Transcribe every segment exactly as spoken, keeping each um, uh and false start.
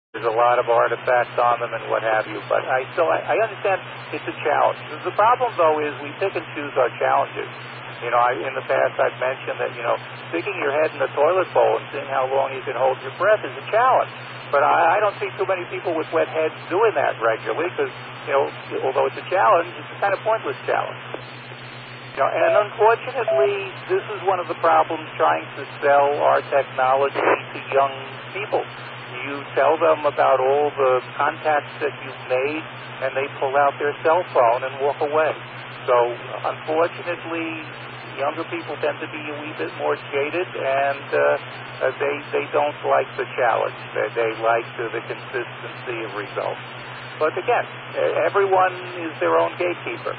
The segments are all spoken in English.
There's a lot of artifacts on them and what have you, but I still, I, I understand it's a challenge. The problem, though, is we pick and choose our challenges. You know, I, in the past I've mentioned that, you know, sticking your head in the toilet bowl and seeing how long you can hold your breath is a challenge. But I, I don't see too many people with wet heads doing that regularly because, you know, although it's a challenge, it's a kind of pointless challenge. You know, and unfortunately, this is one of the problems trying to sell our technology to young people. You tell them about all the contacts that you've made, and they pull out their cell phone and walk away. So, unfortunately, younger people tend to be a wee bit more jaded, and uh, uh, they they don't like the challenge. They, they like the, the consistency of results. But again, everyone is their own gatekeeper.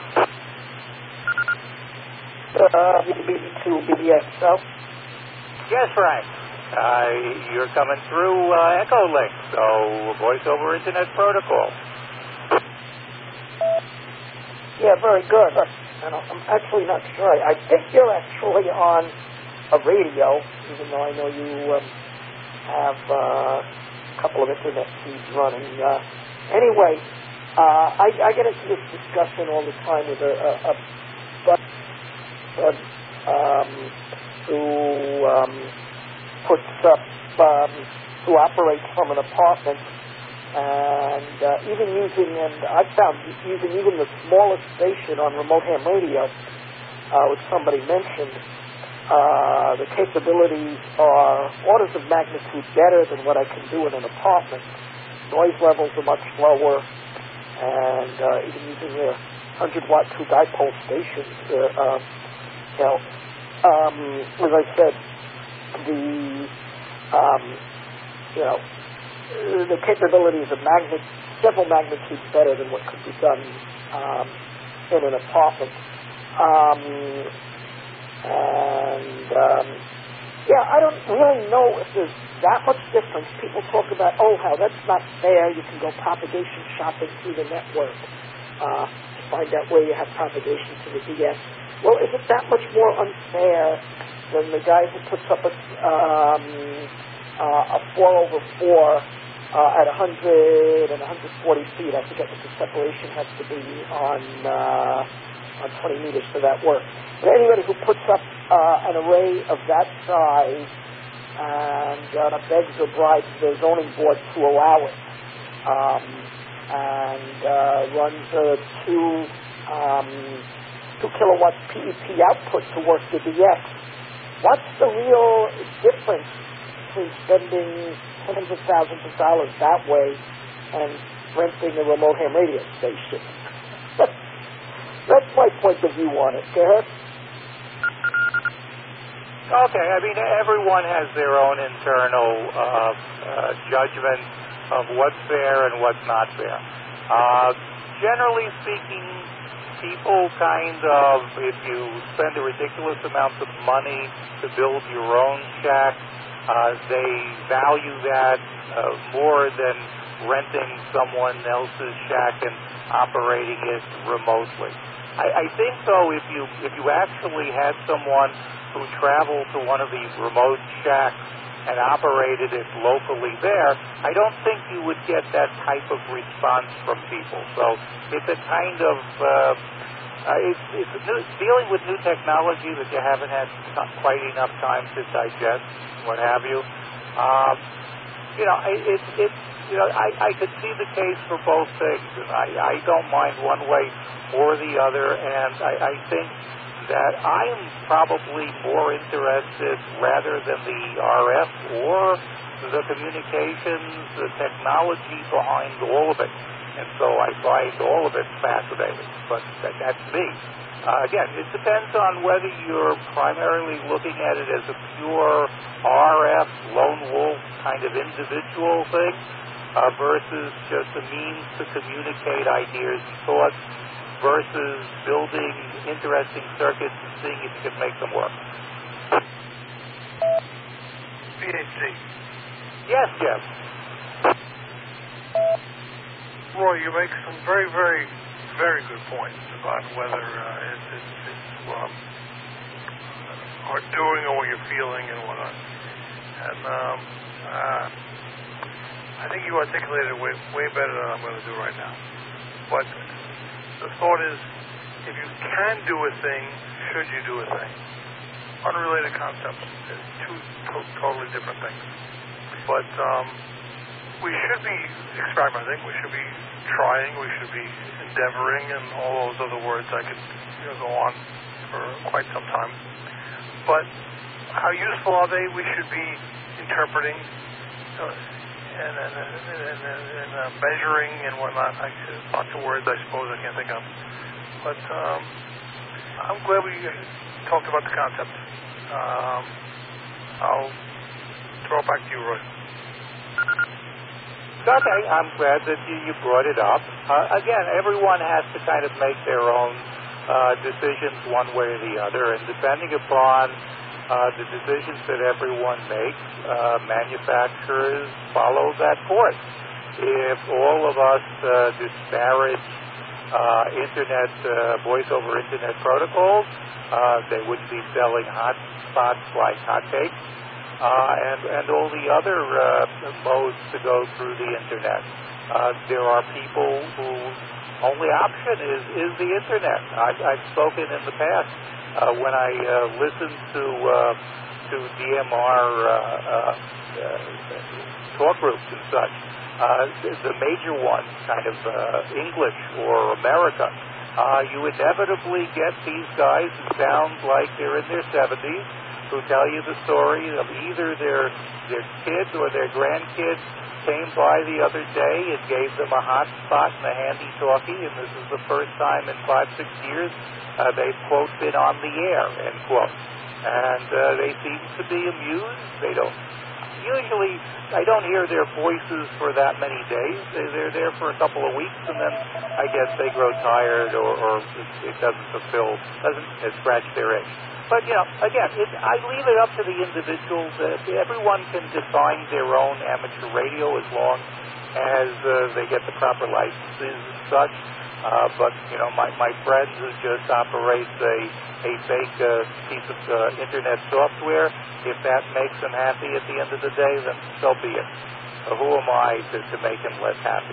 Uh, B B to B B S, so? Yes, Frank. Uh, you're coming through uh, Echolink, so voice over Internet Protocol. Yeah, very good. And I'm actually not sure. I think you're actually on a radio, even though I know you um, have uh, a couple of Internet feeds running. Uh, anyway, uh, I, I get into this discussion all the time with a, a, a bud um, who... Um, puts up, um, who operates from an apartment, and uh, even using, and I found using even the smallest station on remote ham radio, uh, which somebody mentioned, uh, the capabilities are orders of magnitude better than what I can do in an apartment. Noise levels are much lower, and uh, even using the one hundred watt two dipole stations, uh, uh, you know, um, as I said, the, um, you know, the capabilities of magnet, several magnitudes better than what could be done um, in an apartment. Um, and, um, yeah, I don't really know if there's that much difference. People talk about, oh, how that's not fair. You can go propagation shopping through the network uh, to find out where you have propagation to the D S. Well, is it that much more unfair than the guy who puts up a, um, uh, a four over four uh, at one hundred and one hundred forty feet? I forget what the separation has to be on uh, on twenty meters for that work. But anybody who puts up uh, an array of that size and uh, begs or bribes the zoning board to allow it, um, and uh, runs a two um, two kilowatt P E P output to work the D X. What's the real difference between spending tens of thousands of dollars that way and renting a remote ham radio station? That's my point of view on it. Go ahead. Okay, I mean, everyone has their own internal uh, uh, judgment of what's fair and what's not fair. Uh, generally speaking, people kind of, if you spend a ridiculous amount of money to build your own shack, uh, they value that uh, more than renting someone else's shack and operating it remotely. I, I think, though, if you if you actually had someone who traveled to one of these remote shacks and operated it locally there, I don't think you would get that type of response from people. So it's a kind of, uh, uh, it's, it's new, dealing with new technology that you haven't had quite enough time to digest, what have you. Um, you know, it, it, it, you know, I, I could see the case for both things, and I, I don't mind one way or the other, and I, I think that I am probably more interested, rather than the R F or the communications, the technology behind all of it. And so I find all of it fascinating. But that, that's me. Uh, again, it depends on whether you're primarily looking at it as a pure R F, lone wolf kind of individual thing, uh, versus just a means to communicate ideas and thoughts, versus building interesting circuits and seeing if you can make them work. P H D. Yes, Jeff. Roy, you make some very, very, very good points about whether uh, it, it, it's um, are doing or what you're feeling and whatnot. And um, uh, I think you articulated it way, way better than I'm going to do right now. But the thought is, if you can do a thing, should you do a thing? Unrelated concepts. They're two to- totally different things. But um, we should be experimenting. We should be trying. We should be endeavoring, and all those other words I could you know, go on for quite some time. But how useful are they? We should be interpreting uh, and, and, and, and, and uh, measuring and whatnot. I, lots of words I suppose I can't think of. But um, I'm glad we talked about the concept. Um, I'll throw it back to you, Roy. Okay, I'm glad that you, you brought it up. Uh, again, everyone has to kind of make their own uh, decisions one way or the other, and depending upon uh, the decisions that everyone makes, uh, manufacturers follow that course. If all of us uh, disparage uh, internet, uh, voice-over internet protocols, uh, they would be selling hotspots like hotcakes. Uh, and, and all the other uh, modes to go through the internet. Uh, there are people whose only option is, is the internet. I've, I've spoken in the past uh, when I uh, listened to uh, to D M R uh, uh, uh, talk groups and such. Uh, the, the major ones, kind of uh, English or America, uh, you inevitably get these guys who sound like they're in their seventies, who tell you the story of either their their kids or their grandkids came by the other day and gave them a hot spot and a handy-talkie, and this is the first time in five, six years uh, they've, quote, been on the air, end quote. And uh, they seem to be amused. They don't, usually, I don't hear their voices for that many days. They're there for a couple of weeks, and then I guess they grow tired or, or it, it doesn't fulfill, doesn't scratch their itch. But, you know, again, it, I leave it up to the individuals. Uh, everyone can define their own amateur radio as long as uh, they get the proper licenses and such. Uh, but, you know, my, my friend who just operates a, a fake uh, piece of uh, internet software, if that makes him happy at the end of the day, then so be it. Uh, who am I to, to make him less happy?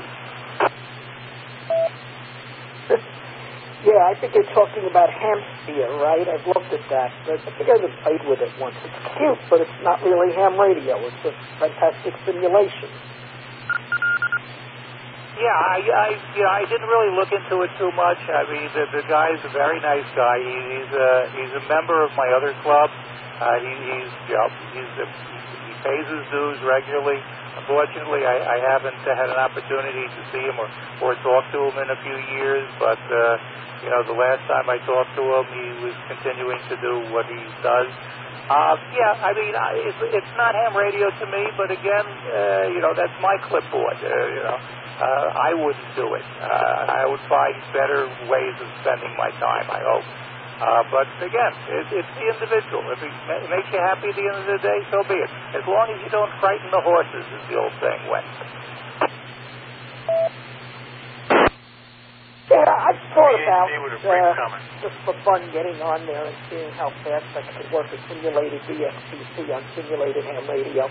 Yeah, I think you're talking about Hamsphere, right? I've looked at that. I think I even played with it once. It's cute, but it's not really ham radio. It's a fantastic simulation. Yeah, I, I, you know, I didn't really look into it too much. I mean, the, the guy's a very nice guy. He, he's a he's a member of my other club. Uh, he, he's you know, he's a, he pays his dues regularly. Unfortunately, I, I haven't had an opportunity to see him or, or talk to him in a few years, but. Uh, You know, the last time I talked to him, he was continuing to do what he does. Uh, yeah, I mean, I, it's, it's not ham radio to me, but again, uh, you know, that's my clipboard. Uh, you know, uh, I wouldn't do it. Uh, I would find better ways of spending my time, I hope. Uh, but again, it, it's the individual. If it makes you happy at the end of the day, so be it. As long as you don't frighten the horses, as the old saying went. Yeah, I've thought about uh, comment. just for fun getting on there and seeing how fast I could work a simulated D X P C on simulated ham radio.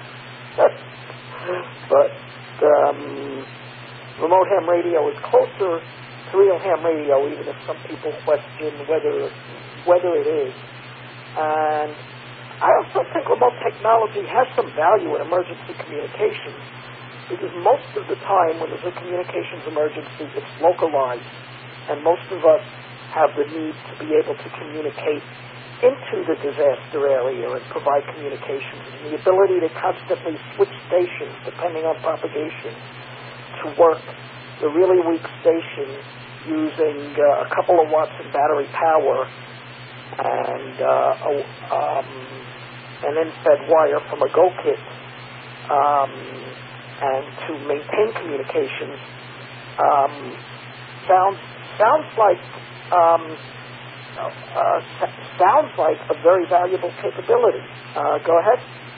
But um, remote ham radio is closer to real ham radio, even if some people question whether whether it is. And I also think remote technology has some value in emergency communications. Because most of the time when there's a communications emergency, it's localized, and most of us have the need to be able to communicate into the disaster area and provide communications. And the ability to constantly switch stations, depending on propagation, to work the really weak station using uh, a couple of watts of battery power and uh, a, um, an in-fed wire from a Go kit. Um, and to maintain communications um, sounds sounds like um, uh, sounds like a very valuable capability. Uh, go ahead.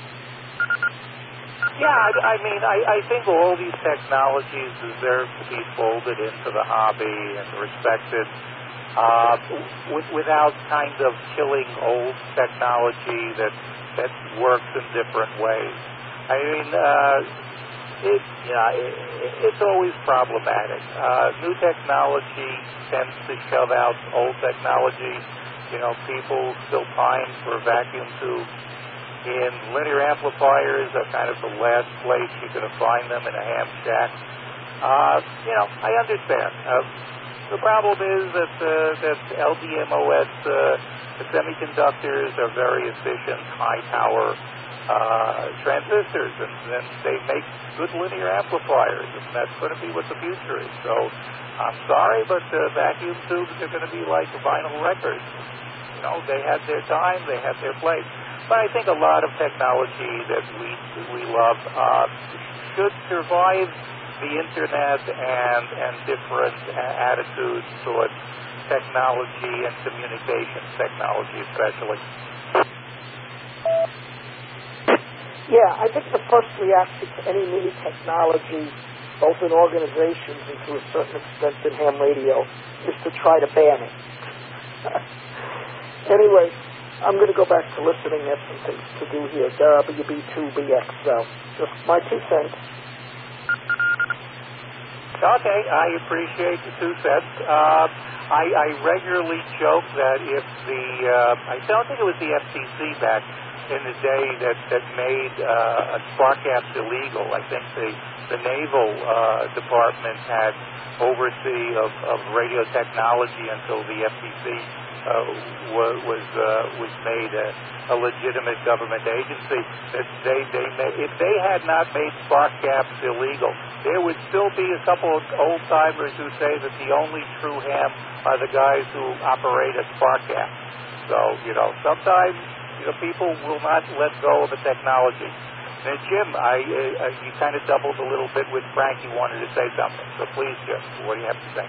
Yeah, I, I mean, I, I think all these technologies deserve to be folded into the hobby and respected uh, w- without kind of killing old technology that that works in different ways. I mean. Uh, it, yeah, it, it's always problematic. Uh, new technology tends to shove out old technology. You know, people still pine for vacuum tubes. In linear amplifiers are kind of the last place you're going to find them in a ham shack. Uh, you know, I understand. Uh, the problem is that uh, that L D M O S uh, the semiconductors are very efficient, high-power uh, transistors, and, and they make good linear amplifiers, and that's going to be what the future is. So I'm sorry, but uh, vacuum tubes are going to be like vinyl records. You know, they had their time, they had their place. But I think a lot of technology that we we love uh, should survive the internet and and different uh, attitudes towards technology and communications technology, especially. Yeah, I think the first reaction to any new technology, both in organizations and to a certain extent in ham radio, is to try to ban it. Anyway, I'm going to go back to listening. I have some things to do here. W B two B X, so just my two cents. Okay, I appreciate the two cents. Uh, I, I regularly joke that if the, uh, I don't think it was the F C C back in the day that, that made uh, spark gaps illegal. I think the, the Naval uh, Department had oversee of, of radio technology until the F C C uh, was was, uh, was made a, a legitimate government agency. That they they made, if they had not made spark gaps illegal, there would still be a couple of old timers who say that the only true ham are the guys who operate a spark gap. So you know sometimes you know people will not let go of the technology. And Jim, I uh, you kind of doubled a little bit with Frank. You wanted to say something, so please, Jim, what do you have to say?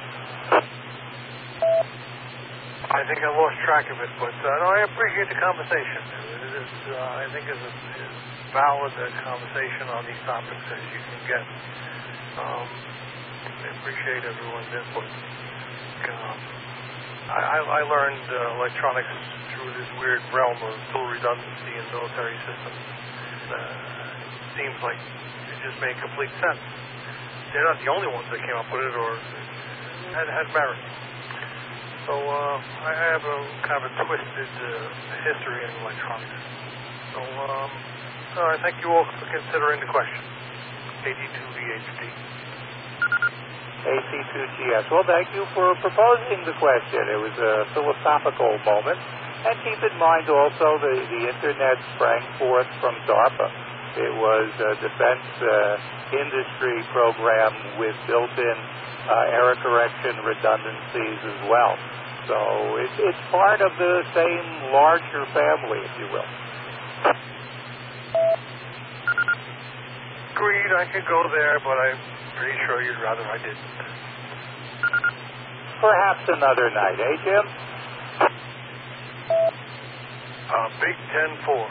I think I lost track of it, but uh, no, I appreciate the conversation. It is, uh, I think, is as valid a conversation on these topics as you can get. Um, I appreciate everyone's input. Um, I, I, I learned uh, electronics through this weird realm of dual redundancy in military systems. Uh, it seems like it just made complete sense. They're not the only ones that came up with it, or had had merit. So uh, I have a kind of a twisted uh, history in electronics. So um, uh, I thank you all for considering the question. A D two V H D. A C two G S. Well, thank you for proposing the question. It was a philosophical moment. And keep in mind also the, the Internet sprang forth from DARPA. It was a defense uh, industry program with built-in uh, error correction redundancies as well. So it, it's part of the same larger family, if you will. Agreed, I could go there, but I'm pretty sure you'd rather I didn't. Perhaps another night, eh, Jim? Uh, Big Ten four.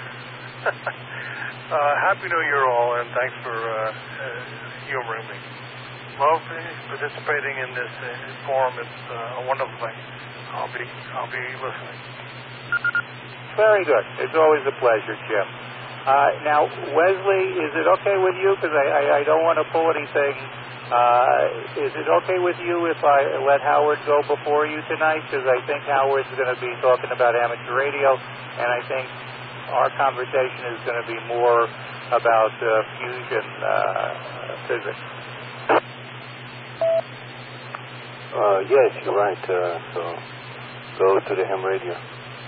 uh, Happy New Year all, and thanks for uh, uh, humoring me. Love participating in this uh, forum. It's uh, a wonderful thing. I'll be, I'll be listening. Very good. It's always a pleasure, Jim. Uh, now, Wesley, is it okay with you? Because I, I, I don't want to pull anything. Uh, is it okay with you if I let Howard go before you tonight? Because I think Howard's going to be talking about amateur radio, and I think our conversation is going to be more about uh, fusion uh, physics. Uh, yes, you're right. Uh, so go to the ham radio.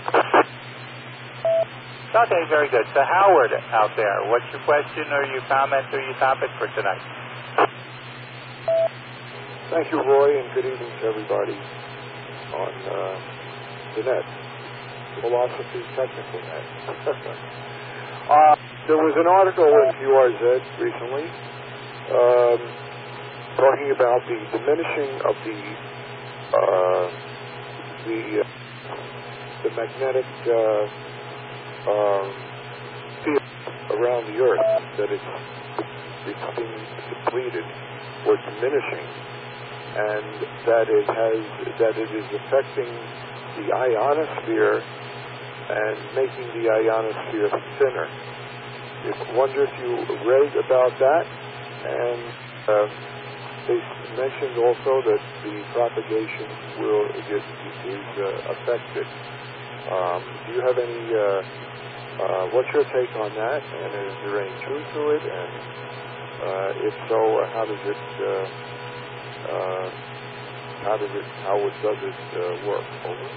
Okay, very good. So Howard out there, what's your question or your comment or your topic for tonight? Thank you, Roy, and good evening to everybody on uh, the net, Philosophy Technical Net. uh, there was an article in Q R Z recently um, talking about the diminishing of the uh, the uh, the magnetic uh, uh, field around the Earth, that it's becoming depleted or diminishing, and that it has that it is affecting the ionosphere and making the ionosphere thinner. I wonder if you read about that and uh, they mentioned also that the propagation will is, is uh, affected. Um, do you have any? Uh, uh, what's your take on that? And is there any truth to it? And uh, if so, how does it? Uh, uh, how does it? How does it uh, work? Over.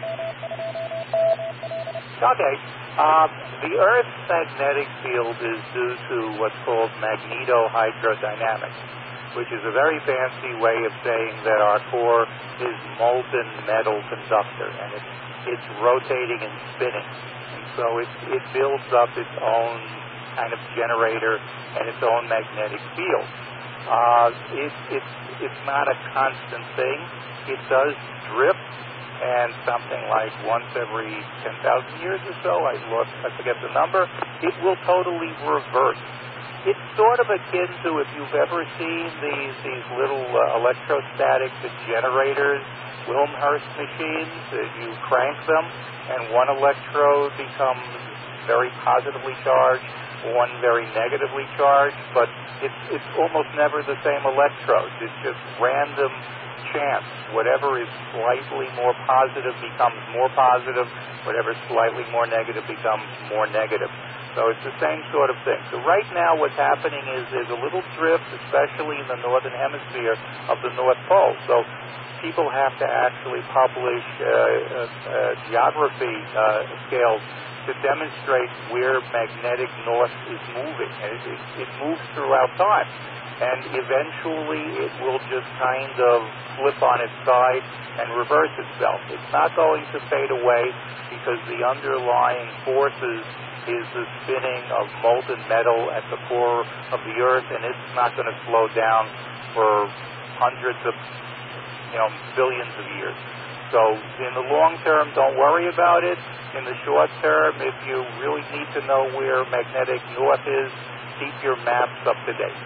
Okay. Um, the Earth's magnetic field is due to what's called magnetohydrodynamics, which is a very fancy way of saying that our core is molten metal conductor, and it's, it's rotating and spinning. And so it, it builds up its own kind of generator and its own magnetic field. Uh, it, it's, it's not a constant thing. It does drift, and something like once every ten thousand years or so, I lost, I forget the number, it will totally reverse. It's sort of akin to if you've ever seen these these little uh, electrostatic generators, Wilmshurst machines. Uh, you crank them, and one electrode becomes very positively charged, one very negatively charged, but it's it's almost never the same electrodes. It's just random chance. Whatever is slightly more positive becomes more positive. Whatever is slightly more negative becomes more negative. So it's the same sort of thing. So right now what's happening is there's a little drift, especially in the northern hemisphere of the North Pole. So people have to actually publish uh, uh, uh, geography uh, scales to demonstrate where magnetic north is moving. And it, it, it moves throughout time. And eventually it will just kind of flip on its side and reverse itself. It's not going to fade away because the underlying forces is the spinning of molten metal at the core of the Earth, and it's not going to slow down for hundreds of, you know, billions of years. So in the long term, don't worry about it. In the short term, if you really need to know where magnetic north is, keep your maps up to date.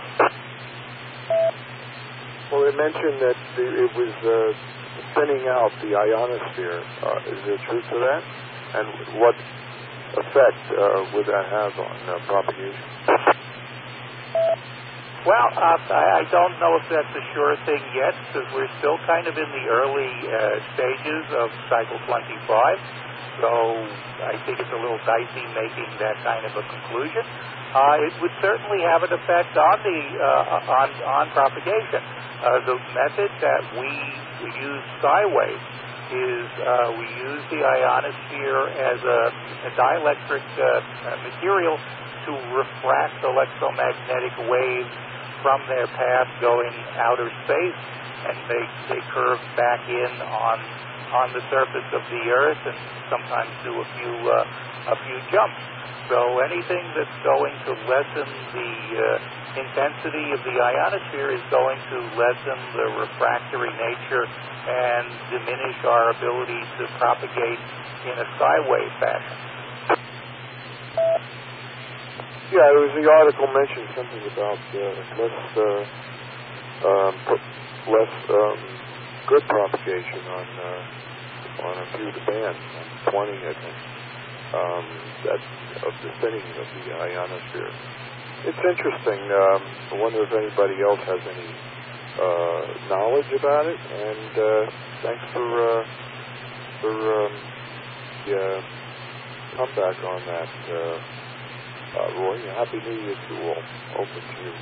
Well, they mentioned that the, it was uh, thinning out the ionosphere. Uh, is there truth to that? And what effect uh, would that have on uh, propagation? Well, uh, I don't know if that's a sure thing yet, because we're still kind of in the early uh, stages of cycle twenty-five. So I think it's a little dicey making that kind of a conclusion. Uh, it would certainly have an effect on the uh, on on propagation. Uh, the method that we use skywave is uh, we use the ionosphere as a, a dielectric uh, material to refract electromagnetic waves from their path going outer space, and they they curve back in on on the surface of the Earth, and sometimes do a few uh, a few jumps. So anything that's going to lessen the uh, intensity of the ionosphere is going to lessen the refractory nature and diminish our ability to propagate in a skywave fashion. Yeah, there was the article mentioned something about uh, less uh, um, less um, good propagation on uh, on a few of the bands, twenty, I think. Um, that of the thinning of the ionosphere. It's interesting. Um, I wonder if anybody else has any uh, knowledge about it. And uh, thanks for uh, for um, the uh, comeback on that, uh, uh, Roy. Happy New Year to all. Open to you.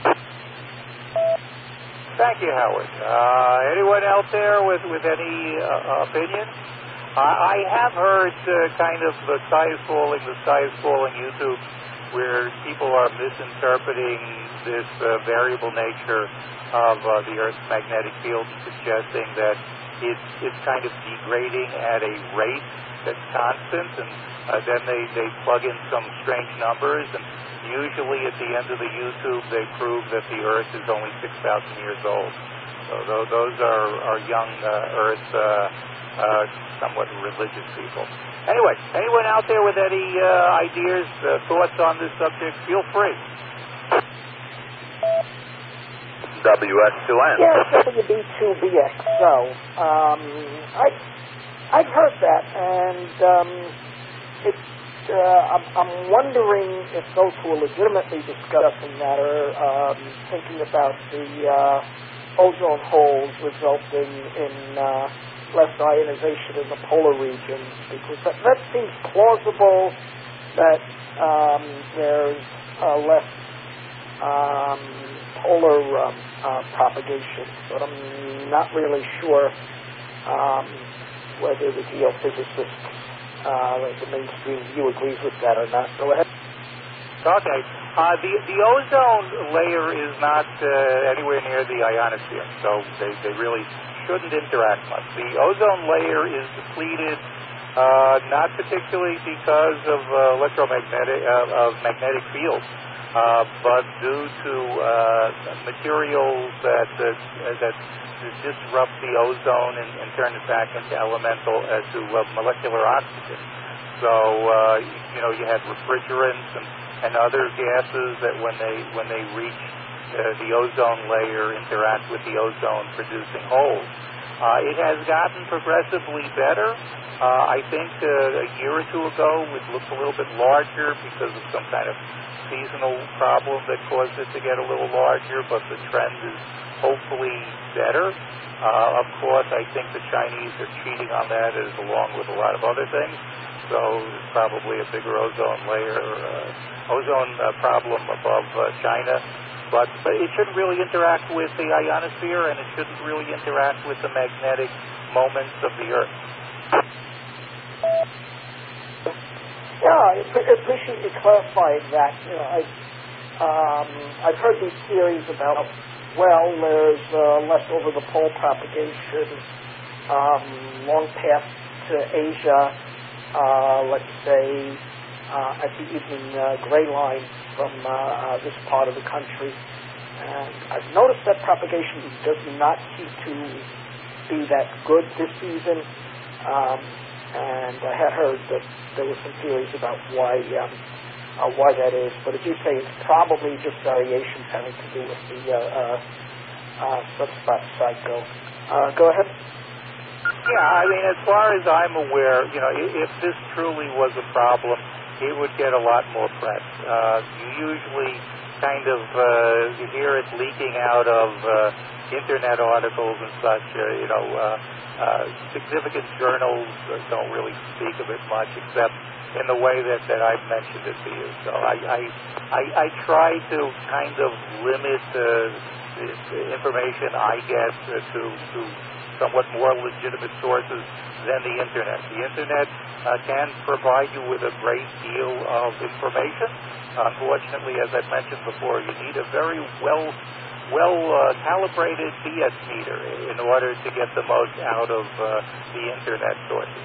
Thank you, Howard. Uh, anyone out there with with any uh, opinions? I have heard uh, kind of the sky is falling, the sky is falling YouTube, where people are misinterpreting this uh, variable nature of uh, the Earth's magnetic field and suggesting that it's, it's kind of degrading at a rate that's constant, and uh, then they, they plug in some strange numbers, and usually at the end of the YouTube they prove that the Earth is only six thousand years old. So those are, are young uh, Earth uh, Uh, somewhat religious people. Anyway, anyone out there with any uh, ideas, uh, thoughts on this subject, feel free. W S two N. Yes, W B two B X. So, um, I, I've heard that, and um, it uh, I'm, I'm wondering if those who are legitimately discussing that are um, thinking about the uh, ozone holes resulting in uh, less ionization in the polar regions, because that, that seems plausible that um, there's uh, less um, polar um, uh, propagation, but I'm not really sure um, whether the geophysicist, uh, the mainstream view, agrees with that or not. Go ahead. Okay. Uh, the, the ozone layer is not uh, anywhere near the ionosphere, so they, they really shouldn't interact much. The ozone layer is depleted uh, not particularly because of uh, electromagnetic uh, of magnetic fields, uh, but due to uh, materials that uh, that disrupt the ozone and, and turn it back into elemental uh, to uh, molecular oxygen. So uh, you know you have refrigerants and, and other gases that when they when they reach uh, the ozone layer interact with the ozone producing holes. Uh, it has gotten progressively better. Uh, I think uh, a year or two ago it looked a little bit larger because of some kind of seasonal problem that caused it to get a little larger, but the trend is hopefully better. Uh, of course, I think the Chinese are cheating on that as along with a lot of other things, so there's probably a bigger ozone layer, uh, ozone uh, problem above uh, China. But, but it shouldn't really interact with the ionosphere, and it shouldn't really interact with the magnetic moments of the Earth. Yeah, I appreciate you clarifying that. You know, I, um, I've heard these theories about, well, there's uh, less over the pole propagation, um, long past to Asia, uh, let's say, uh, at the evening uh, gray line from uh, uh, this part of the country. And I've noticed that propagation does not seem to be that good this season. Um, and I had heard that there were some theories about why um, uh, why that is. But as you say, it's probably just variations having to do with the uh, uh, uh, sunspot cycle. Uh, go ahead. Yeah, I mean, as far as I'm aware, you know, if this truly was a problem, it would get a lot more press. Uh, you usually kind of uh, hear it leaking out of uh, internet articles and such. Uh, you know, uh, uh, significant journals uh, don't really speak of it much, except in the way that, that I've mentioned it to you. So I I, I, I try to kind of limit uh, the information I get uh, to to somewhat more legitimate sources than the internet. The internet uh, can provide you with a great deal of information. Unfortunately, as I've mentioned before, you need a very well well uh, calibrated B S meter in order to get the most out of uh, the internet sources.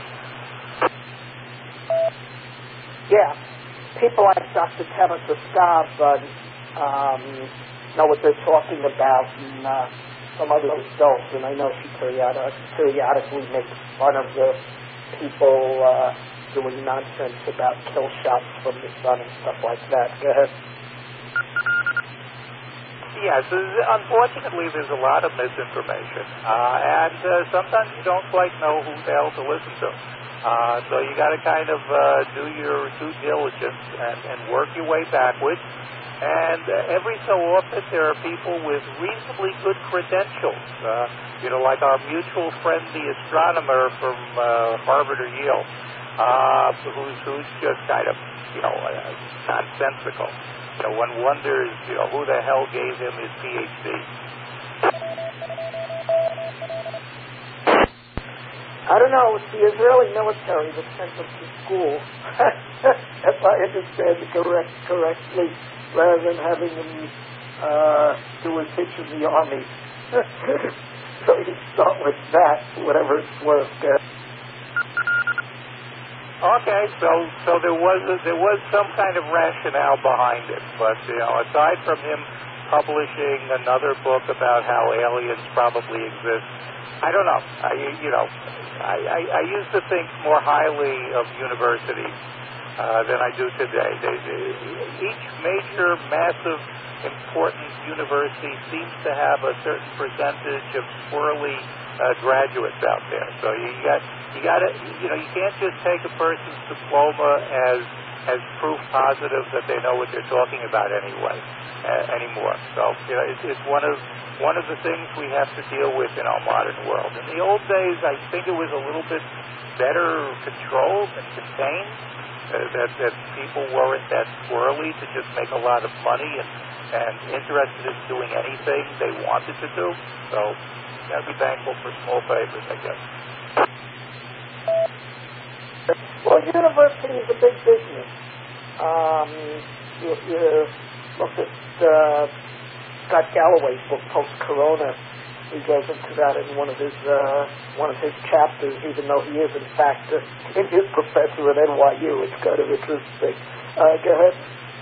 Yeah, people like Doctor Tabitha Staub uh, um, know what they're talking about, and uh, some other adults, and I know she periodic, periodically makes fun of the people uh, doing nonsense about kill shots from the sun and stuff like that. Go ahead. Yes, unfortunately, there's a lot of misinformation, uh, and uh, sometimes you don't quite know who the hell to listen to. Uh, so you got to kind of uh, do your due diligence and, and work your way backwards. And uh, every so often there are people with reasonably good credentials, uh, you know, like our mutual friend, the astronomer from uh, Harvard or Yale, uh, who's, who's just kind of, you know, uh, nonsensical. You know, one wonders, you know, who the hell gave him his P H D. I don't know. It's the Israeli military that sent them to school, if I understand it correct, correctly, rather than having them uh, do a pitch in the army. So you start with that, whatever it's worth. Okay, so so there was a, there was some kind of rationale behind it, but you know, aside from him publishing another book about how aliens probably exist, I don't know. I you know, I, I, I used to think more highly of universities uh, than I do today. They, they, each major, massive, important university seems to have a certain percentage of squirrely uh, graduates out there. So you got you got to you know you can't just take a person's diploma as as proof positive that they know what they're talking about anyway uh, anymore. So you know, it's, it's one of one of the things we have to deal with in our modern world. In the old days, I think it was a little bit better controlled and contained. Uh, that that people weren't that squirrely to just make a lot of money and and interested in doing anything they wanted to do. So you got to be thankful for small favors, I guess. Well, university is a big business. Um, you, you look at uh, Scott Galloway's book, Post-Corona. He goes into that in one of his uh, one of his chapters, even though he is, in fact, a his professor at N Y U. It's kind of interesting. Uh, go ahead.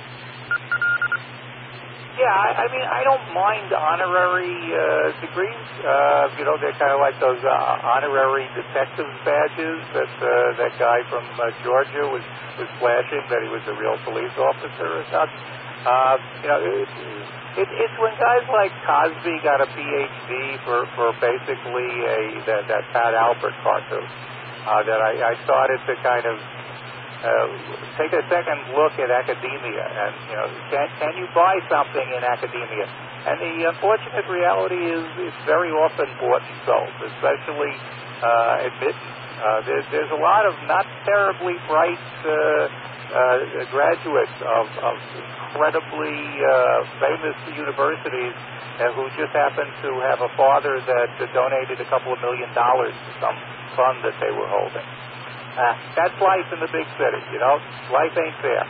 Yeah, I, I mean, I don't mind honorary uh, degrees. Uh, you know, they're kind of like those uh, honorary detectives badges that uh, that guy from uh, Georgia was, was flashing, that he was a real police officer or something. Uh, you know, it, it, it's when guys like Cosby got a P H D for, for basically a that, that Pat Albert cartoon uh, that I, I started to kind of Uh, take a second look at academia, and you know, can can you buy something in academia? And the unfortunate reality is, it's very often bought and sold, especially uh, admittance. Uh, there's there's a lot of not terribly bright uh, uh, graduates of, of incredibly uh, famous universities uh, who just happen to have a father that uh, donated a couple of million dollars to some fund that they were holding. Uh, that's life in the big city, you know. Life ain't fair.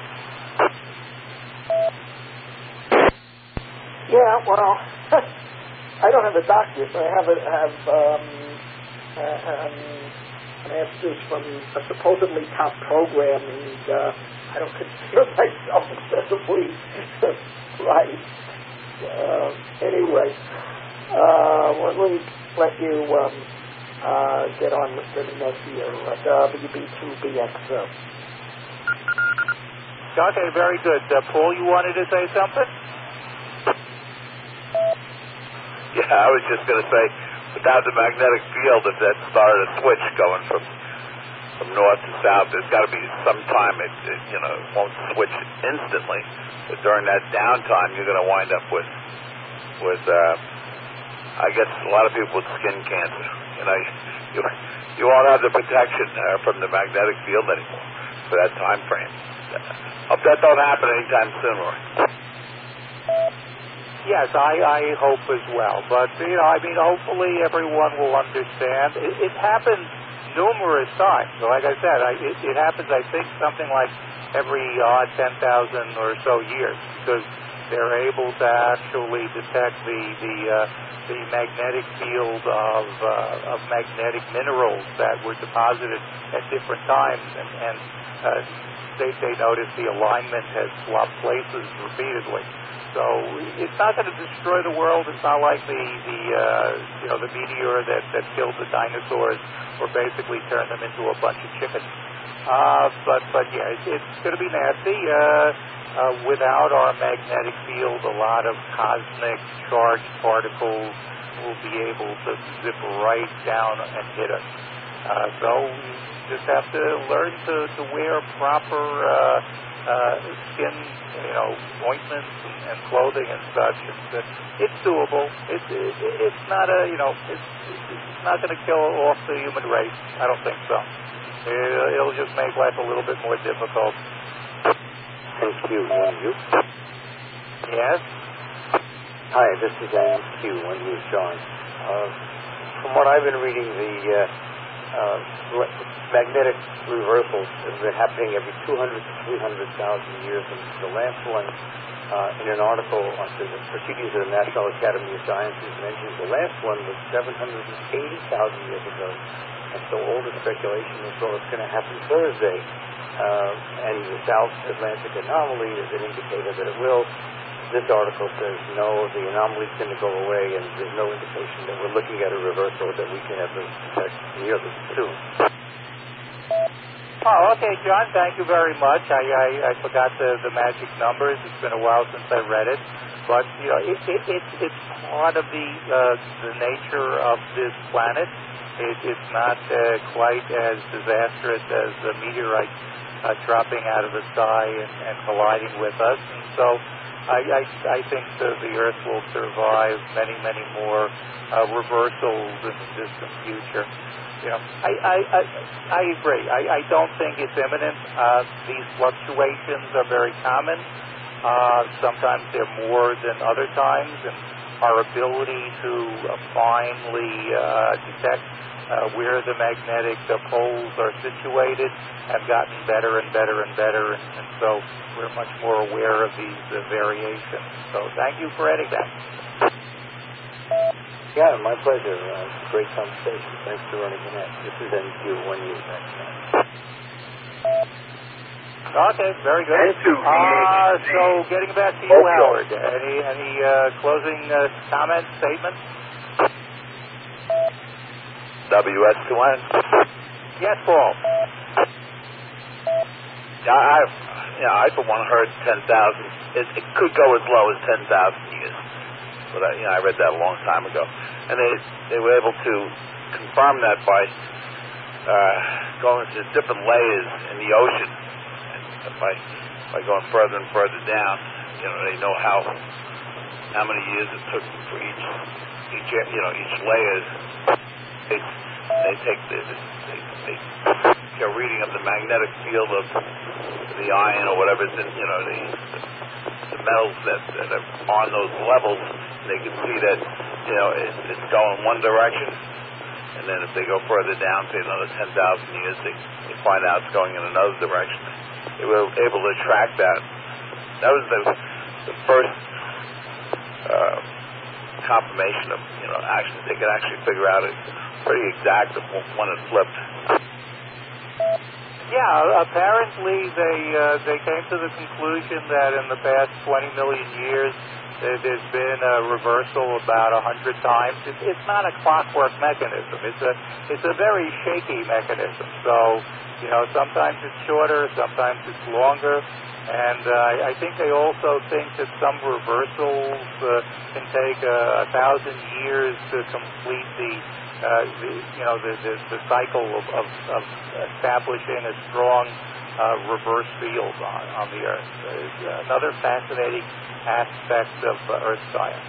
Yeah, well, I don't have a doctorate, but I have a, have um, uh, um, a master's from a supposedly top program, and uh, I don't consider myself excessively right. Uh, anyway, uh, let me let you. Um, Uh, get on with the net here at W B two B X. Okay, very good. Uh, Paul, you wanted to say something? Yeah, I was just going to say, without the magnetic field, if that started a switch going from from north to south, there's got to be some time it, it you know it won't switch instantly. But during that downtime, you're going to wind up with with uh, I guess a lot of people with skin cancer. You know, you, you won't have the protection uh, from the magnetic field anymore for that time frame. Hope that don't happen anytime soon, Roy. Yes, I, I hope as well. But, you know, I mean, hopefully everyone will understand. It, it happens numerous times. So like I said, I, it, it happens, I think, something like every odd ten thousand or so years, because they're able to actually detect the the uh, the magnetic field of uh, of magnetic minerals that were deposited at different times, and, and uh, they they notice the alignment has swapped places repeatedly. So it's not going to destroy the world. It's not like the the uh, you know the meteor that, that killed the dinosaurs or basically turned them into a bunch of chickens. Uh, but but yeah, it, it's going to be nasty. Uh, Uh, without our magnetic field, a lot of cosmic charged particles will be able to zip right down and hit us. Uh, so we just have to learn to, to wear proper uh, uh, skin, you know, ointments and, and clothing and such. It's, uh, it's doable. It's it, it's not a you know it's it's not going to kill off the human race. I don't think so. It, it'll just make life a little bit more difficult. Thank you, one you. Yes? Hi, this is N Q, one you, John. Uh, from what I've been reading, the uh, uh, magnetic reversals have been happening every two hundred to three hundred thousand years, and the last one, uh, in an article on the Proceedings of the National Academy of Sciences, mentions the last one was seven hundred eighty thousand years ago. And so all the speculation is, well, it's going to happen Thursday. Uh, and the South Atlantic anomaly is an indicator that it will. This article says, no, the anomaly is going to go away, and there's no indication that we're looking at a reversal that we can ever detect nearly soon. Oh, okay, John, thank you very much. I, I, I forgot the, the magic numbers. It's been a while since I read it. But, you know, it, it, it, it's part of the, uh, the nature of this planet. It, it's not uh, quite as disastrous as the meteorite uh, dropping out of the sky and, and colliding with us. And so I, I, I think the, the Earth will survive many, many more uh, reversals in the distant future. You know, I, I, I, I agree. I, I don't think it's imminent. Uh, these fluctuations are very common. Uh, sometimes they're more than other times, and our ability to uh, finally uh, detect uh, where the magnetic uh, poles are situated have gotten better and better and better, and, and so we're much more aware of these uh, variations. So thank you for adding that. Yeah, my pleasure. Uh, great conversation. Thanks for running the net. This is N Q one U. Okay, very good. N two V H D. Uh, so getting back to you, okay. Howard, any any uh, closing uh, comments, statements? W S two N. Yes, Paul. Yeah, I, you know, I for one heard ten thousand. It, it could go as low as ten thousand years. But I, you know, I read that a long time ago, and they they were able to confirm that by uh, going to different layers in the ocean, and by by going further and further down. You know, they know how how many years it took for each each you know each layer. They they take the they, they take a reading of the magnetic field of the iron or whatever is in you know the the metals that, that are on those levels. They can see that, you know, it, it's going one direction, and then if they go further down, say another ten thousand years, they, they find out it's going in another direction. They were able to track that. That was the, the first uh, confirmation of, you know, actually, they could actually figure out it pretty exact when it flipped. Yeah, apparently they uh, they came to the conclusion that in the past twenty million years, there's been a reversal about a hundred times. It's, it's not a clockwork mechanism. It's a it's a very shaky mechanism. So, you know, sometimes it's shorter, sometimes it's longer, and uh, I think they also think that some reversals uh, can take a, a thousand years to complete the, uh, the you know the the, the cycle of, of, of establishing a strong uh, reverse field on, on the Earth. It's another fascinating aspect of uh, Earth science.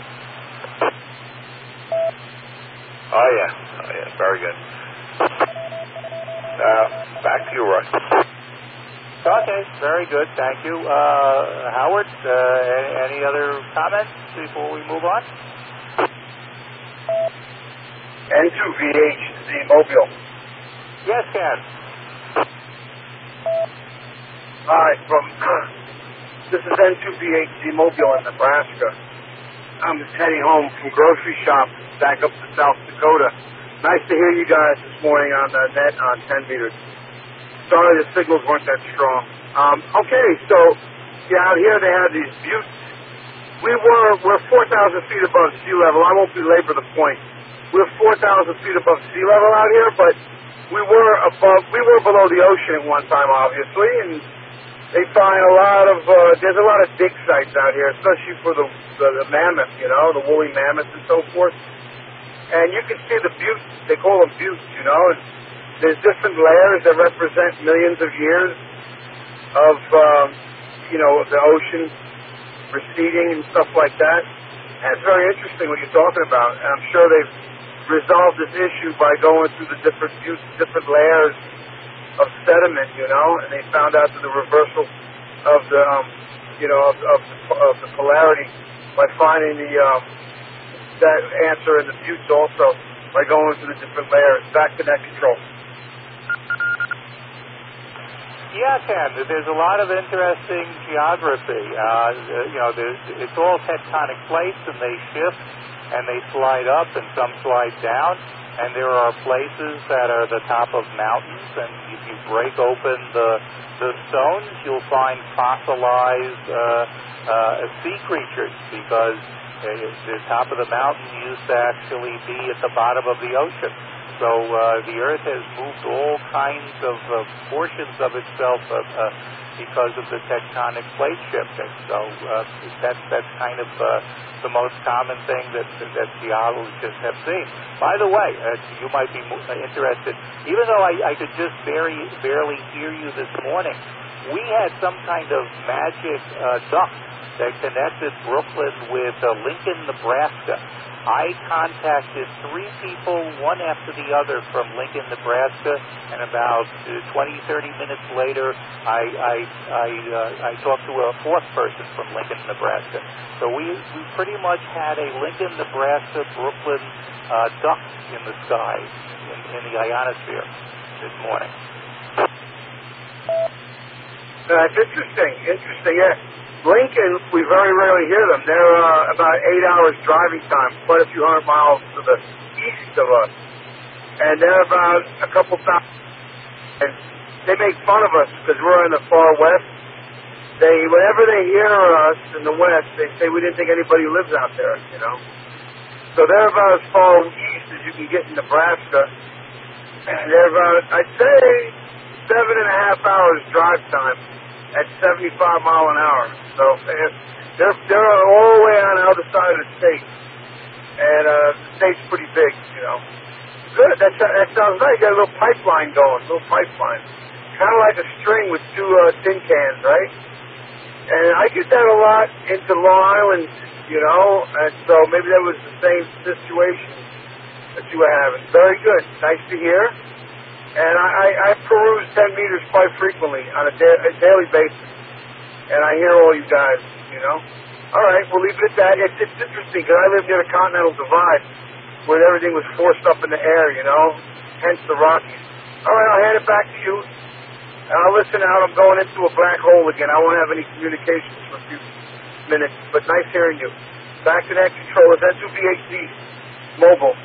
Oh yeah, oh yeah, very good. Uh, back to you, Roy. Okay, very good, thank you. Uh, Howard, uh, any, any other comments before we move on? N two V H D Mobile. Yes, Ken. Hi, from this is N two V H D Mobile in Nebraska. I'm just heading home from grocery shop back up to South Dakota. Nice to hear you guys this morning on the net on ten meters. Sorry the signals weren't that strong. Um, okay, so yeah, out here they have these buttes. We were we're four thousand feet above sea level. I won't belabor the point. We're four thousand feet above sea level out here, but we were above. We were below the ocean at one time, obviously, and they find a lot of. Uh, there's a lot of dig sites out here, especially for the, the the mammoth, you know, the woolly mammoths and so forth. And you can see the buttes. They call them buttes, you know. And there's different layers that represent millions of years of, um, you know, the ocean receding and stuff like that. And it's very interesting what you're talking about. And I'm sure they've resolved this issue by going through the different buttes, different layers of sediment, you know. And they found out that the reversal of the, um, you know, of, of, the, of the polarity by finding the um, that answer in the buttes also by going through the different layers. Back to net control. Yeah, Ken, there's a lot of interesting geography. Uh, you know, it's all tectonic plates, and they shift, and they slide up, and some slide down. And there are places that are the top of mountains, and if you break open the the stones, you'll find fossilized uh, uh, sea creatures, because uh, the top of the mountain used to actually be at the bottom of the ocean. So uh, the Earth has moved all kinds of uh, portions of itself uh, uh, because of the tectonic plate shifting. So uh, that's that's kind of uh, the most common thing that that geologists have seen. By the way, uh, you might be interested, even though I, I could just barely barely hear you this morning, we had some kind of magic uh, duct that connected Brooklyn with uh, Lincoln, Nebraska. I contacted three people, one after the other, from Lincoln, Nebraska, and about uh, twenty, thirty minutes later, I I I, uh, I talked to a fourth person from Lincoln, Nebraska. So we, we pretty much had a Lincoln, Nebraska, Brooklyn uh, duct in the sky, in, in the ionosphere this morning. That's interesting. Interesting, yeah. Lincoln, we very rarely hear them. They're uh, about eight hours driving time, quite a few hundred miles to the east of us. And they're about a couple thousand. And they make fun of us because we're in the far west. They, whenever they hear us in the west, they say we didn't think anybody lives out there, you know. So they're about as far east as you can get in Nebraska. And they're about, I'd say, seven and a half hours drive time at seventy-five mile an hour. So they're they're all the way on the other side of the state, and uh, the state's pretty big, you know. Good. That that sounds nice. You got a little pipeline going, a little pipeline, kind of like a string with two uh, tin cans, right? And I get that a lot into Long Island, you know. And so maybe that was the same situation that you were having. Very good. Nice to hear. And I, I, I peruse ten meters quite frequently on a, da- a daily basis. And I hear all you guys, you know. All right, we'll leave it at that. It's, it's interesting because I live near the Continental Divide where everything was forced up in the air, you know, hence the Rockies. All right, I'll hand it back to you. And I'll listen out. I'm going into a black hole again. I won't have any communications for a few minutes, but nice hearing you. Back to that control. It's N two B H D Mobile.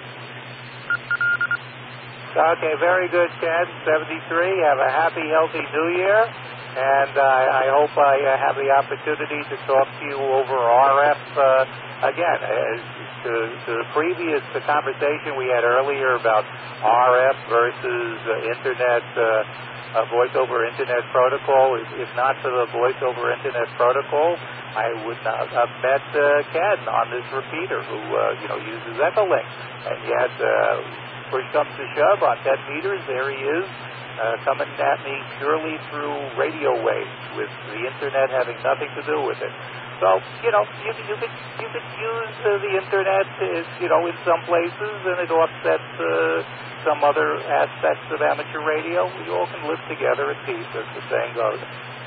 Okay, very good, Ken. seventy-three. Have a happy, healthy New Year. And uh, I hope I uh, have the opportunity to talk to you over R F uh, again. As to, to the previous the conversation we had earlier about R F versus uh, Internet, uh, uh, voice-over Internet protocol. If, if not for the voice-over Internet protocol, I would not have met uh, Ken on this repeater who, uh, you know, uses Echolink. And yet... Uh, push comes to shove, on ten meters, there he is, uh, coming at me purely through radio waves, with the internet having nothing to do with it. So, you know, you, you could you could use uh, the internet, uh, you know, in some places, and it offsets uh, some other aspects of amateur radio. We all can live together at peace, as the saying goes.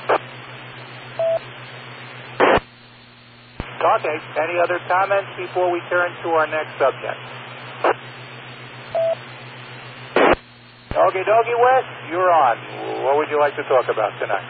Okay, any other comments before we turn to our next subject? Okie dokie, Wes, you're on. What would you like to talk about tonight?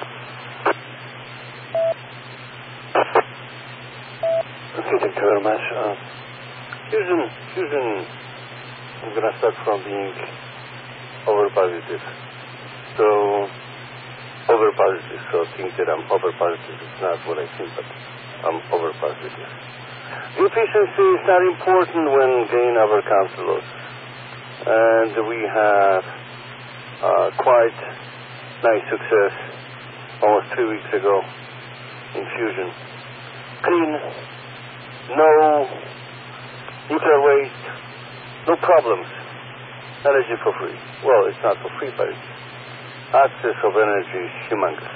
Okay, thank you very much. Uh, fusion, fusion, I'm going to start from being over positive. So, over positive. So, think that I'm over positive. It's not what I think, but I'm over positive. The efficiency is not important when gain overcomes loss. And we have Uh, quite nice success almost three weeks ago in fusion. Clean, no nuclear waste, no problems. Energy for free. Well, it's not for free, but it's access of energy is humongous.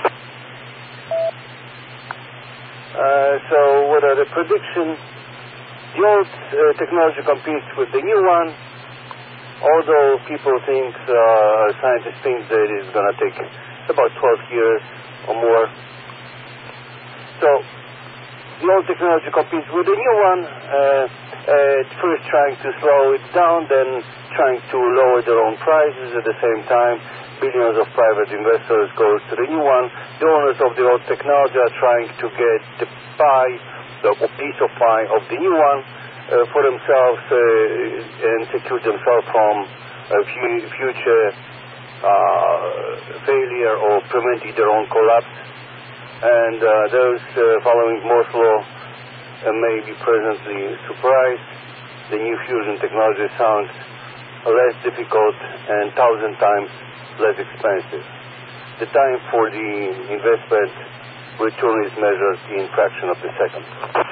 Uh, so, what are the predictions? The old uh, technology competes with the new one. Although people think, uh, scientists think that it's going to take about twelve years or more. So, the old technology competes with the new one, uh, uh, first trying to slow it down, then trying to lower their own prices at the same time. Billions of private investors go to the new one. The owners of the old technology are trying to get the pie, the piece of pie of the new one, Uh, for themselves uh, and secure themselves from uh, fu- future uh, failure or preventing their own collapse. And uh, those uh, following Moore's law uh, may be presently surprised. The new fusion technology sounds less difficult and thousand times less expensive. The time for the investment return is measured in fraction of the second.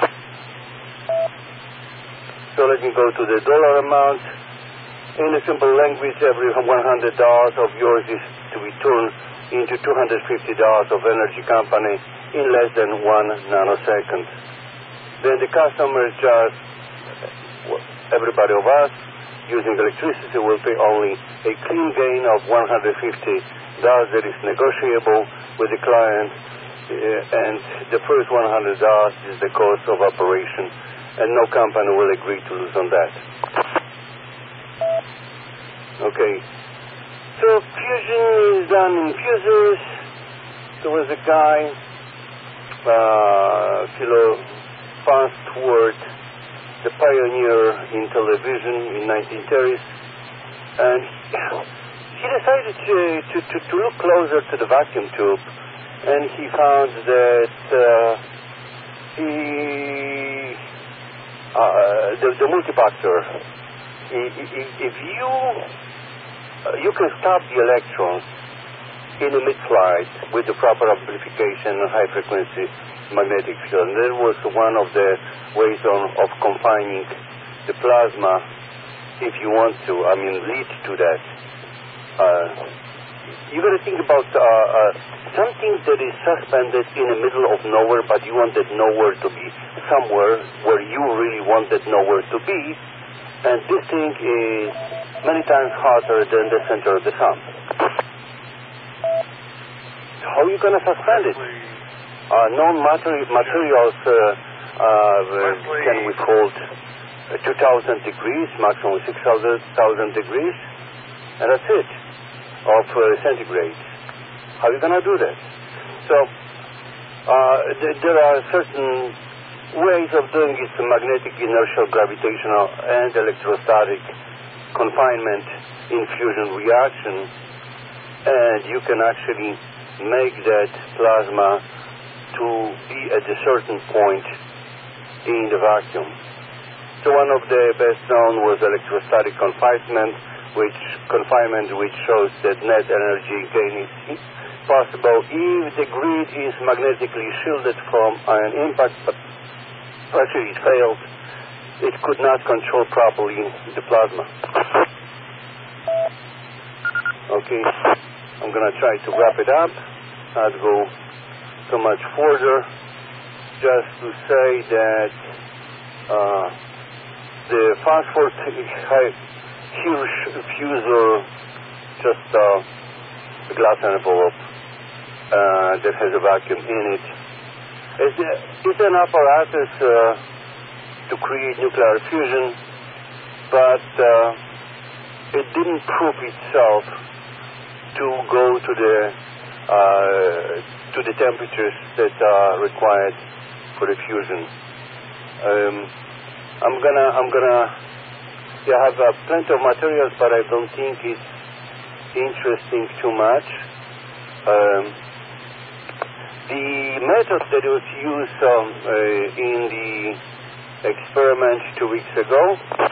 So let me go to the dollar amount. In a simple language, every one hundred dollars of yours is to return into two hundred fifty dollars of energy company in less than one nanosecond. Then the customer just, everybody of us using electricity will pay only a clean gain of one hundred fifty dollars that is negotiable with the client, uh, and the first one hundred dollars is the cost of operation, and no company will agree to lose on that. Okay. So fusion is done in fusers. There was a guy, uh, Philo Farnsworth, the pioneer in television in nineteen thirties, and he decided to, to, to, to look closer to the vacuum tube, and he found that uh, he, uh, the, the multipunctor, if, if you uh, you can stop the electrons in a mid-flight with the proper amplification and high-frequency magnetic field. And that was one of the ways on, of confining the plasma, if you want to, I mean, lead to that. Uh, you got to think about uh, uh, something that is suspended in the middle of nowhere, but you want that nowhere to be somewhere where you really want that nowhere to be. And this thing is many times hotter than the center of the sun. How are you going to suspend it? Uh, known materi- materials uh, uh, can withhold uh, two thousand degrees, maximum six thousand degrees, and that's it, of uh, centigrade. How are you going to do that? So, uh, th- there are certain ways of doing it: magnetic, inertial, gravitational, and electrostatic confinement in fusion reaction, and you can actually make that plasma to be at a certain point in the vacuum. So one of the best known was electrostatic confinement, which confinement which shows that net energy gain is possible if the grid is magnetically shielded from an impact, but actually it failed. It could not control properly the plasma. Okay, I'm going to try to wrap it up, not go so much further, just to say that uh, the phosphor huge fuser, just uh, a glass envelope uh, that has a vacuum in it, is, is an apparatus uh, to create nuclear fusion, but uh, it didn't prove itself to go to the uh, to the temperatures that are required for the fusion. Um, I'm gonna, I'm gonna, yeah, I have uh, plenty of materials, but I don't think it's interesting too much. Um, the method that was used um, uh, in the experiment two weeks ago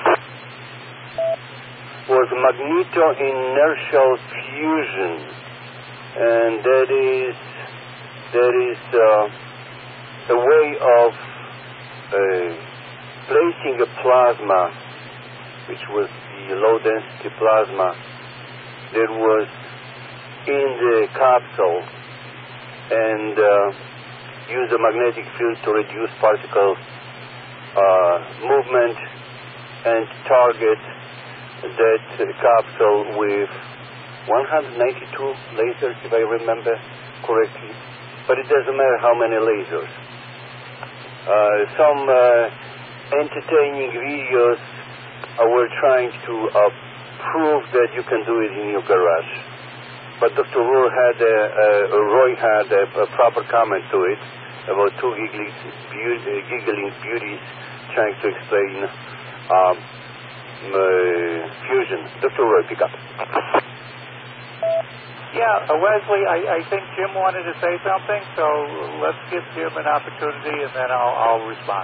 was magneto-inertial fusion, and that is that is uh, a way of uh, placing a plasma, which was the low-density plasma, that was in the capsule, and uh, use a magnetic field to reduce particle uh, movement and target that uh, capsule with one hundred ninety-two lasers, if I remember correctly. But it doesn't matter how many lasers. Uh, some uh, entertaining videos uh, were trying to uh, prove that you can do it in your garage. But Doctor Roy had a, uh, Roy had a, a proper comment to it about two giggling, be- uh, giggling beauties trying to explain um, uh, fusion. Doctor Roy, pick up. Yeah, uh, Wesley, I, I think Jim wanted to say something, so let's give Jim an opportunity, and then I'll, I'll respond.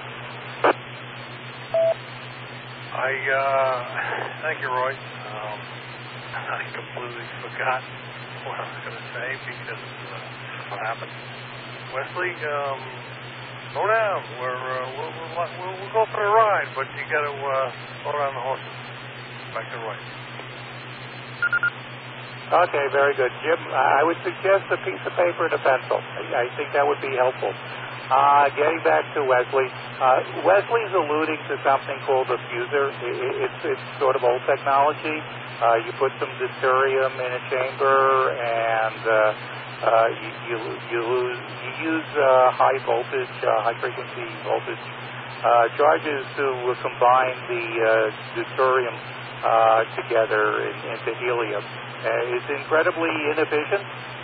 I, uh, thank you, Roy. Um, I completely forgot what I was going to say because uh, what happened. Wesley, um, slow down. We're, uh, we'll, we'll, we'll, we'll go for the ride, but you got to uh, slow down the horses. Back to Roy. Okay, very good. Jim, I would suggest a piece of paper and a pencil. I, I think that would be helpful. Uh, getting back to Wesley, uh, Wesley's alluding to something called a fuser. It, it's, it's sort of old technology. Uh, you put some deuterium in a chamber, and uh, uh, you, you, you, lose, you use uh, high voltage, uh, high frequency voltage uh, charges to combine the uh, deuterium uh, together in, into helium. Uh, it's incredibly inefficient,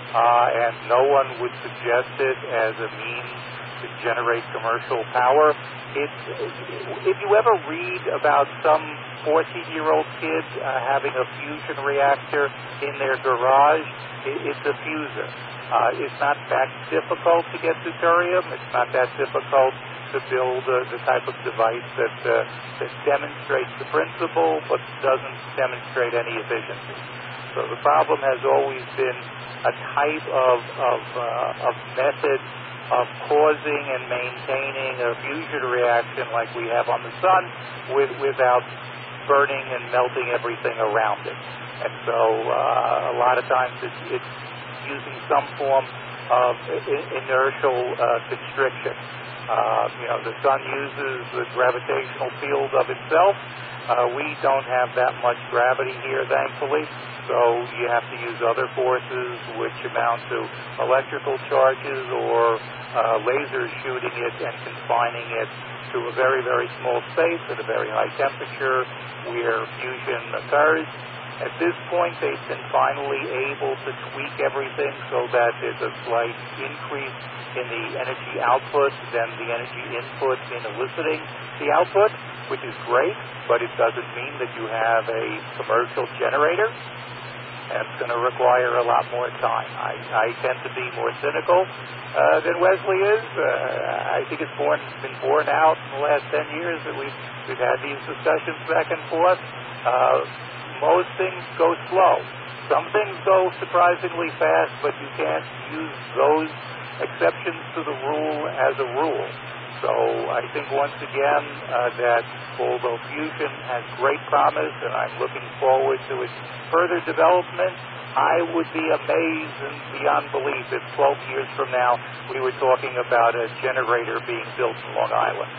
uh, and no one would suggest it as a means to generate commercial power. It's, if you ever read about some fourteen-year-old kid uh, having a fusion reactor in their garage, it, it's a fuser. Uh, it's not that difficult to get deuterium. It's not that difficult to build uh, the type of device that, uh, that demonstrates the principle but doesn't demonstrate any efficiency. So the problem has always been a type of, of, uh, of method of causing and maintaining a fusion reaction like we have on the sun with, without burning and melting everything around it. And so uh, a lot of times it's, it's using some form of inertial uh, constriction. Uh, you know, the sun uses the gravitational field of itself. Uh, we don't have that much gravity here, thankfully. So you have to use other forces which amount to electrical charges or uh, lasers shooting it and confining it to a very, very small space at a very high temperature where fusion occurs. At this point, they've been finally able to tweak everything so that there's a slight increase in the energy output than the energy input in eliciting the output, which is great, but it doesn't mean that you have a commercial generator. That's going to require a lot more time. I, I tend to be more cynical uh, than Wesley is. Uh, I think it's born, been borne out in the last ten years that we've, we've had these discussions back and forth. Uh, most things go slow. Some things go surprisingly fast, but you can't use those exceptions to the rule as a rule. So I think once again uh, that although fusion has great promise, and I'm looking forward to its further development, I would be amazed and beyond belief if twelve years from now we were talking about a generator being built in Long Island.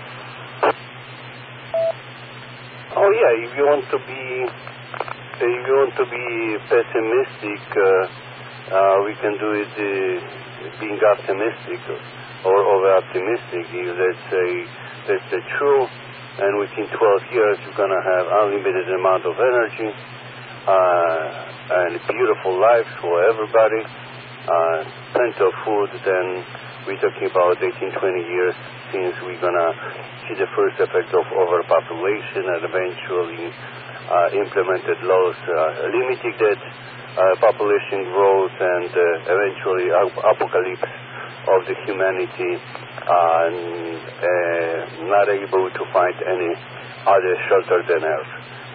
Oh yeah, if you want to be, if you want to be pessimistic, uh, uh, we can do it uh, being optimistic. Or over-optimistic. If let's say that's the true, and within twelve years you're going to have unlimited amount of energy uh, and beautiful lives for everybody, uh, plenty of food, then we're talking about eighteen, twenty years since we're going to see the first effect of overpopulation and eventually uh, implemented laws uh, limiting that uh, population growth and uh, eventually ap- apocalypse of the humanity, uh, and, uh, not able to find any other shelter than Earth.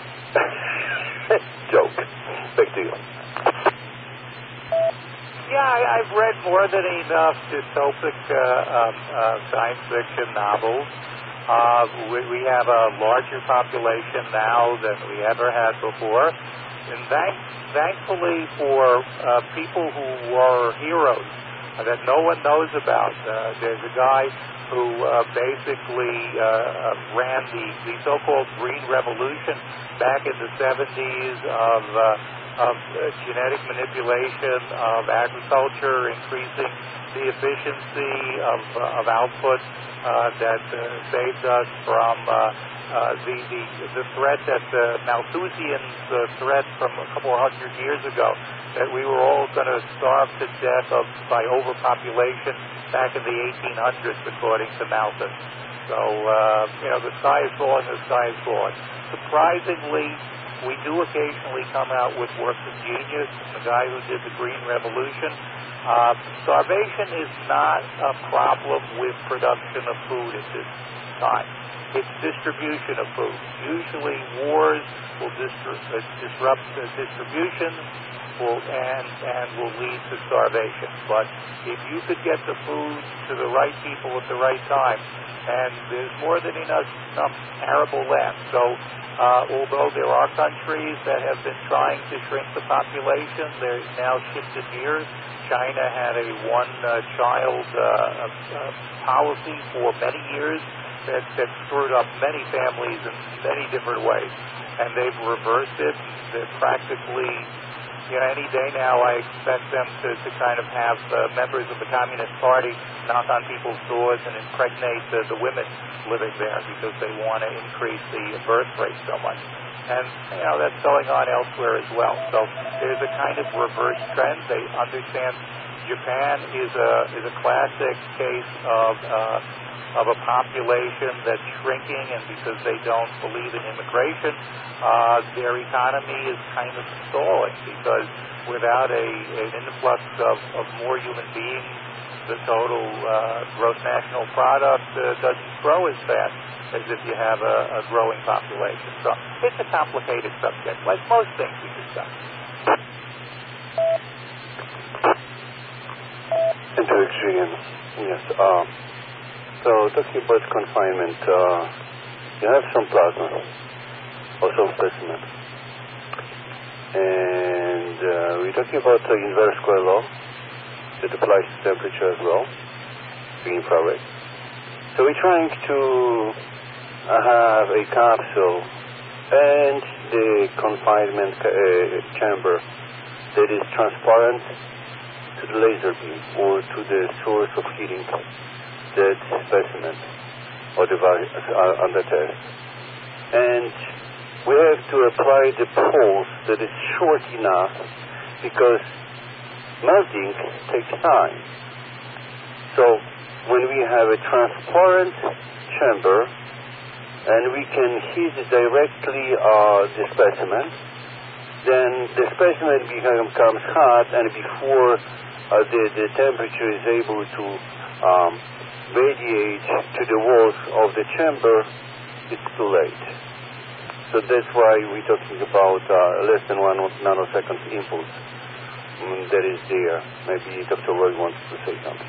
Joke. Back to you. Yeah, I, I've read more than enough dystopic uh, um, uh, science fiction novels. Uh, we, we have a larger population now than we ever had before. And thank, thankfully for uh, people who were heroes that no one knows about. Uh, there's a guy who uh, basically uh, ran the, the so-called Green Revolution back in the seventies of, uh, of uh, genetic manipulation of agriculture, increasing the efficiency of, uh, of output uh, that uh, saved us from uh, uh, the, the, the threat that the Malthusians uh, threat from a couple of hundred years ago, that we were all going to starve to death of, by overpopulation back in the eighteen hundreds, according to Malthus. So, uh, you know, the sky is falling, the sky is falling. Surprisingly, we do occasionally come out with works of genius. The guy who did the Green Revolution. Uh, starvation is not a problem with production of food at this time. It's distribution of food. Usually wars will distru- uh, disrupt uh, distribution. will and and will lead to starvation. But if you could get the food to the right people at the right time, and there's more than enough, enough arable land. So uh, although there are countries that have been trying to shrink the population, they're now shifted gears. China had a one-child uh, uh, uh, policy for many years that, that screwed up many families in many different ways. And they've reversed it. They're practically, you know, any day now I expect them to, to kind of have uh, members of the Communist Party knock on people's doors and impregnate uh, the women living there because they want to increase the birth rate so much. And, you know, that's going on elsewhere as well. So there's a kind of reverse trend. They understand Japan is a is a classic case of uh, of a population that's shrinking, and because they don't believe in immigration, uh, their economy is kind of stalling because without a an influx of, of more human beings, the total uh, gross national product uh, doesn't grow as fast as if you have a, a growing population. So it's a complicated subject, like most things we discuss. Introduction, yes. Uh, so talking about confinement, uh, you have some plasma or some specimen. And uh, we're talking about the inverse square law that applies to temperature as well, the infrared. So we're trying to have a capsule and the confinement uh, chamber that is transparent to the laser beam or to the source of heating that specimen or device uh, under test. And we have to apply the pulse that is short enough because melting takes time. So when we have a transparent chamber and we can heat directly uh, the specimen, then the specimen becomes hot, and before uh, the, the temperature is able to um, radiate to the walls of the chamber, it's too late. So that's why we're talking about uh, less than one nanosecond impulse um, that is there. Maybe Doctor Roy wants to say something.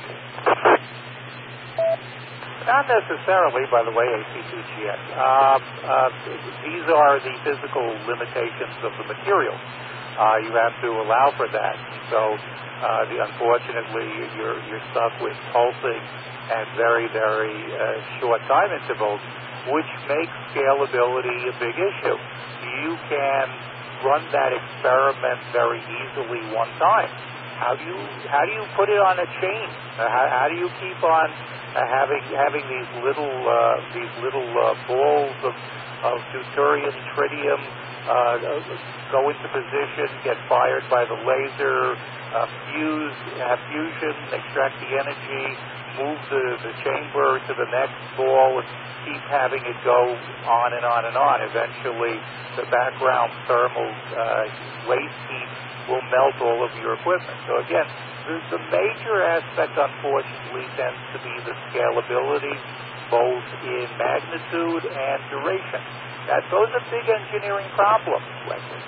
Not necessarily, by the way, A C two G S. Uh, uh, these are the physical limitations of the material. Uh, you have to allow for that. So, uh, the, unfortunately, you're, you're stuck with pulsing at very, very uh, short time intervals, which makes scalability a big issue. You can run that experiment very easily one time. How do you how do you put it on a chain? Uh, how, how do you keep on uh, having having these little uh, these little uh, balls of of deuterium, tritium uh, go into position, get fired by the laser, uh, fuse, have fusion, extract the energy, move the, the chamber to the next ball, and keep having it go on and on and on. Eventually, the background thermal uh, waste heat will melt all of your equipment. So again, the, the major aspect, unfortunately, tends to be the scalability, both in magnitude and duration. That, those are big engineering problems, Wesley.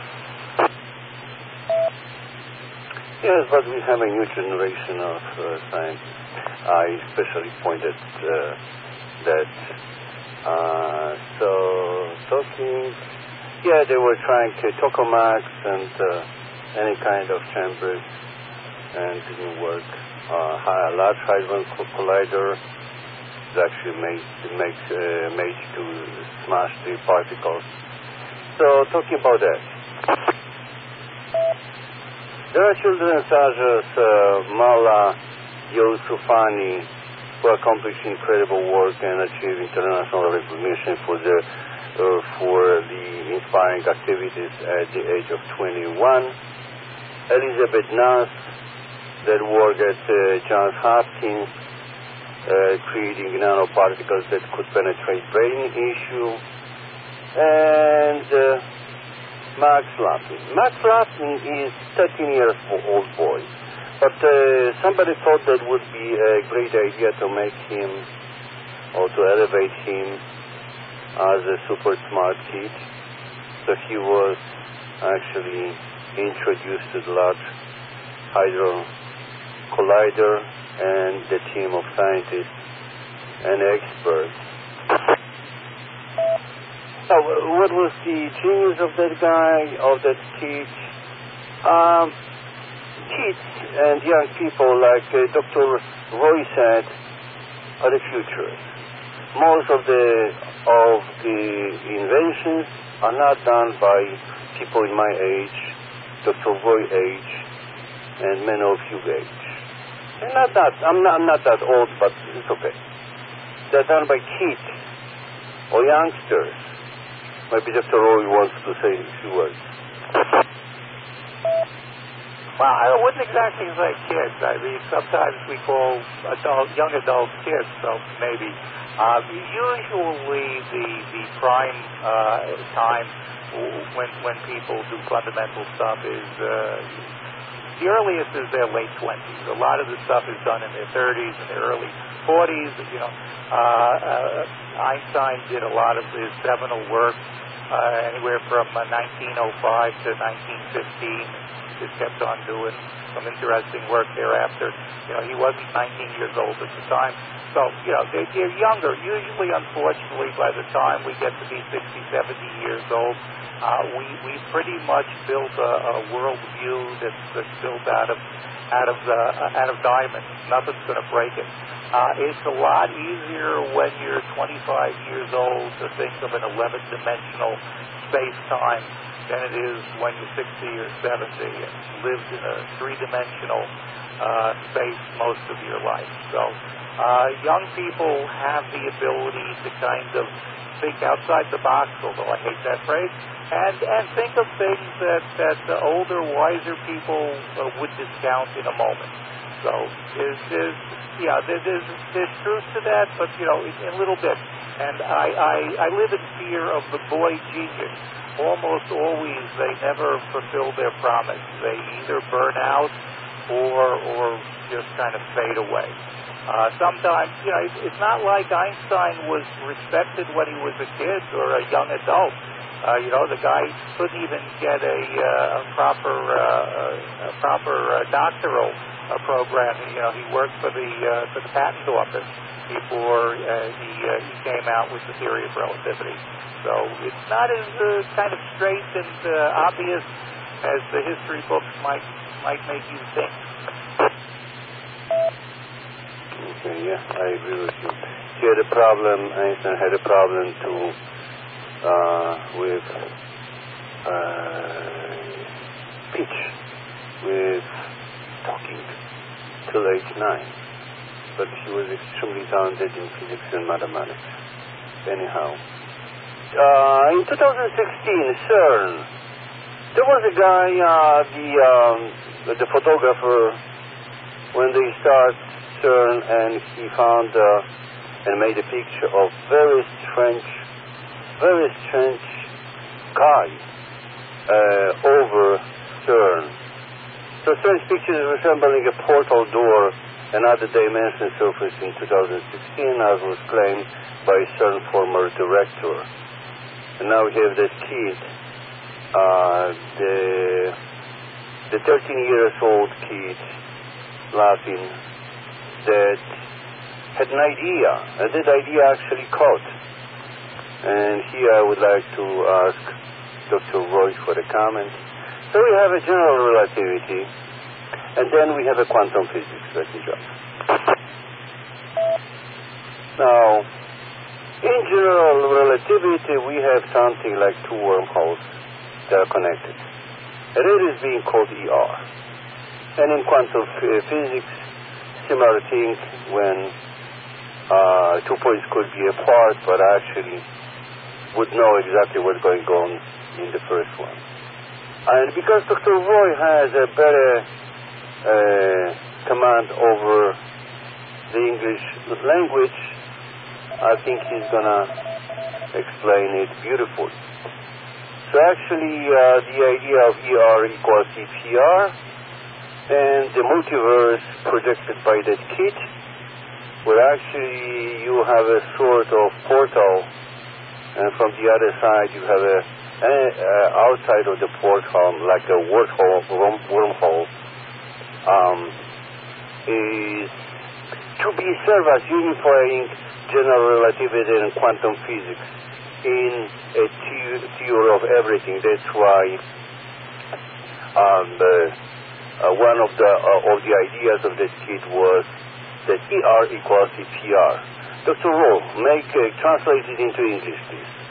Yes, but we have a new generation of uh, science. I especially pointed uh, that. Uh, so talking, yeah, they were trying to tokamaks and uh, any kind of chambers, and it didn't work. Uh, high, large hadron collider is actually made makes uh, made to smash the particles. So talking about that. There are children such as uh, Mala Yousufzai who accomplished incredible work and achieved international recognition for the uh, for the inspiring activities at the age of twenty-one. Elizabeth Nass, that worked at uh, Johns Hopkins, uh, creating nanoparticles that could penetrate brain tissue, and uh, Max Laffin. Max Laffin is thirteen years old boy, but uh, somebody thought that would be a great idea to make him or to elevate him as a super smart kid. So he was actually introduced to the Large Hadron Collider and the team of scientists and experts. Now, what was the genius of that guy, of that kid? Um, kids and young people, like uh, Doctor Roy said, are the future. Most of the of the inventions are not done by people in my age, Doctor Roy age, and many of you age. And not that I'm not I'm not that old, but it's okay. They're done by kids or youngsters. Maybe Doctor Roy wants to say a few words. Well, I wouldn't exactly say kids. I mean, sometimes we call adult, young adults kids, so maybe. Uh, usually the the prime uh, time when when people do fundamental stuff is uh, the earliest is their late twenties. A lot of the stuff is done in their thirties and their early forties. You know, uh, uh, Einstein did a lot of his seminal work uh, anywhere from uh, nineteen oh five to nineteen fifteen. Just kept on doing some interesting work thereafter. You know, he wasn't nineteen years old at the time. So, you know, they, they're younger. Usually, unfortunately, by the time we get to be sixty, seventy years old, uh, we we pretty much built a, a worldview that's, that's built out of out of uh, out of diamonds. Nothing's going to break it. Uh, it's a lot easier when you're twenty-five years old to think of an eleven-dimensional space-time than it is when you're sixty or seventy and lived in a three-dimensional uh, space most of your life. So uh, young people have the ability to kind of think outside the box, although I hate that phrase, and, and think of things that, that the older, wiser people uh, would discount in a moment. So there's, there's yeah, there, there's, there's truth to that, but, you know, a little bit. And I, I, I live in fear of the boy genius. Almost always they never fulfill their promise. They either burn out or or just kind of fade away. Uh, sometimes, you know, it's, it's not like Einstein was respected when he was a kid or a young adult. Uh, you know, the guy couldn't even get a, uh, a proper uh, a proper uh, doctoral uh, program. You know, he worked for the uh, for the patent office before uh, he uh, he came out with the theory of relativity. So it's not as uh, kind of straight and uh, obvious as the history books might might make you think. Okay, yeah, I agree with you. He had a problem, Einstein had a problem too uh, with uh, speech, with talking till age nine. But he was extremely talented in physics and mathematics. Anyhow. Uh, in two thousand sixteen, CERN, there was a guy, uh, the um, the photographer, when they start CERN, and he found uh, and made a picture of very strange, very strange guy uh, over CERN. So strange pictures resembling a portal door, another dimension surfaced in two thousand sixteen, as was claimed by CERN former director. And now we have that kid, uh, the the thirteen years old kid, laughing, that had an idea, and that idea actually caught. And here I would like to ask Doctor Roy for a comment. So we have a general relativity, and then we have a quantum physics. Let me jump. Now, in general relativity, we have something like two wormholes that are connected. And it is being called E R. And in quantum f- physics, similar thing when uh, two points could be apart, but actually would know exactly what's going on in the first one. And because Doctor Roy has a better uh, command over the English language, I think he's going to explain it beautifully. So actually, uh, the idea of E R equals E P R, and the multiverse projected by that kit, where actually you have a sort of portal, and from the other side you have a uh, outside of the porthole, like a wormhole, worm, wormhole, um, is to be served as unifying general relativity and quantum physics in a the- theory of everything. That's why um, uh, uh, one of the uh, of the ideas of that kit was that E R equals E P R. Doctor Rowe, make uh, translate it into English, please.